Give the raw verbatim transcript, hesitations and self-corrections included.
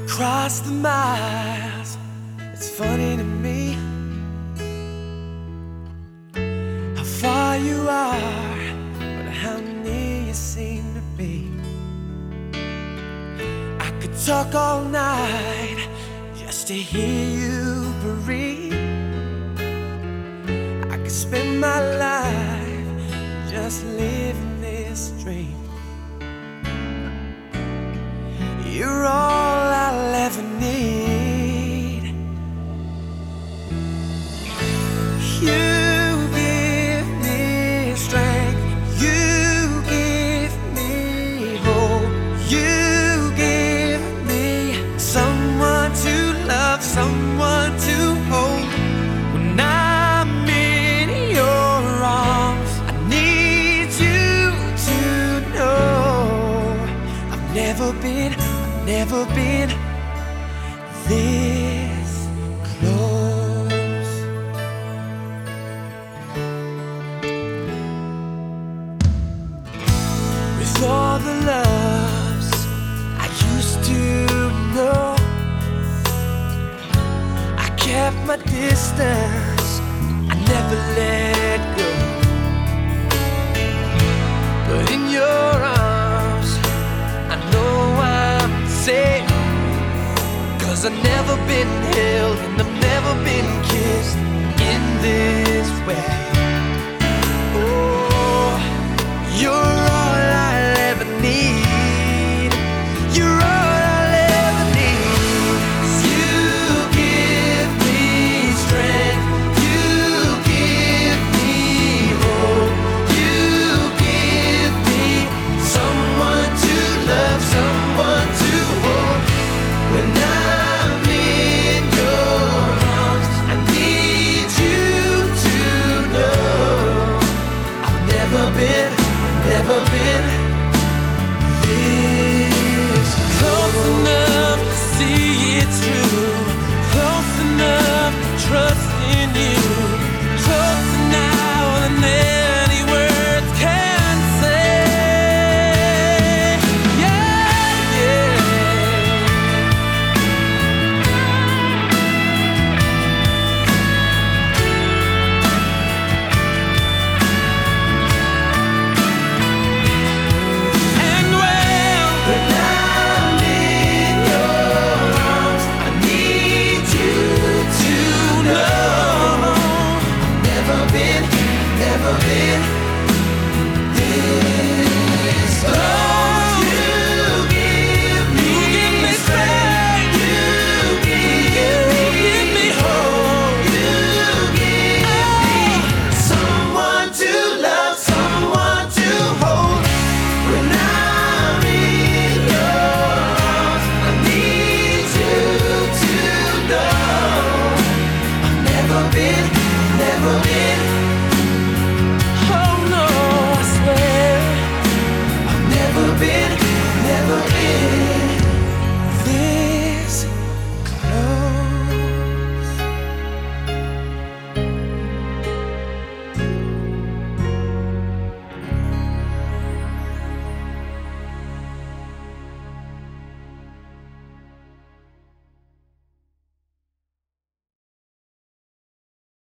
Across the miles, it's funny to me how far you are, but how near you seem to be. I could talk all night just to hear you breathe. I could spend my life just living this dream. You're all I'll ever need. You give me strength. You give me hope. You give me someone to love, someone to hold. When I'm in your arms, I need you to know I've never been Never been this close. With all the loves I used to know, I kept my distance, I never let go. But in your arms, I know I'm safe, 'cause I've never been held and I've never been kissed in this way.